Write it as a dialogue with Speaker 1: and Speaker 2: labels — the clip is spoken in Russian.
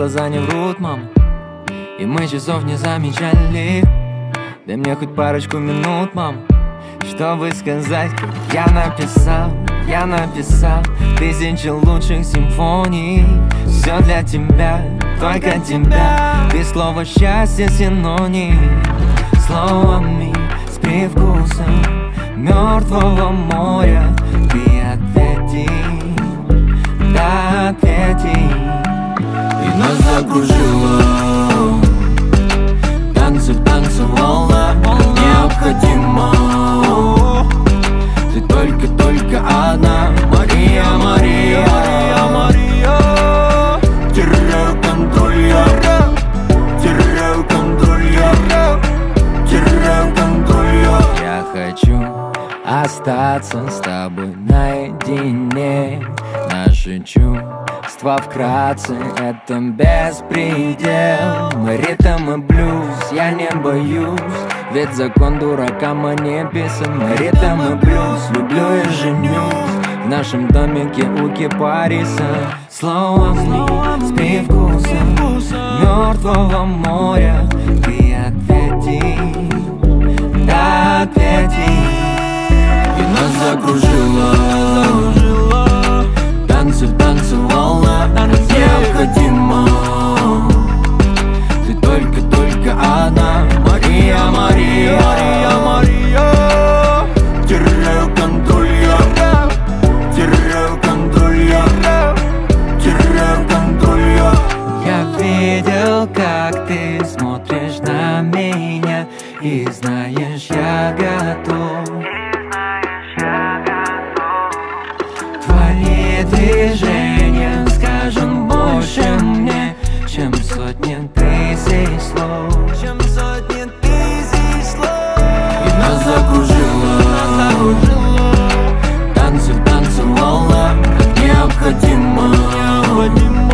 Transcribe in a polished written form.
Speaker 1: глаза не врут, мама, и мы часов не замечали. Дай мне хоть парочку минут, мама, чтобы сказать, как я написал тысячи лучших симфоний. Все для тебя, только тебя. Ты слово счастье синоним. Словами с привкусом мертвого моря. Ты ответи, да ответи. И нас закружило. Танцы, танцы, волна необходима. Ты только одна, Мария, Мария, Мария, Мария. Теряю контроль я, теряю контроль я, теряю контроль я. Я хочу остаться с тобой наедине. Наши чувства вкратце — это беспредел. Мы ритм и блюз, я не боюсь, ведь закон дурака мы не писан. Мы ритм и блюз, люблю и женюсь в нашем домике у кипариса. Словами с привкусом мертвого моря. Ты ответи, да ответи. И нас закружило. Танцы, танцы, волна необходима. Ты только одна, Мария, Мария, Мария, Мария. Теряю контроль я, теряю контроль я, теряю контроль я. Я видел, как ты смотришь на меня, и знаешь, я готов. Твои движения скажут больше мне, чем сотни тысяч слов. Чем сотни тысяч слов. И нас закружило. Танцы, танцы, волна необходима.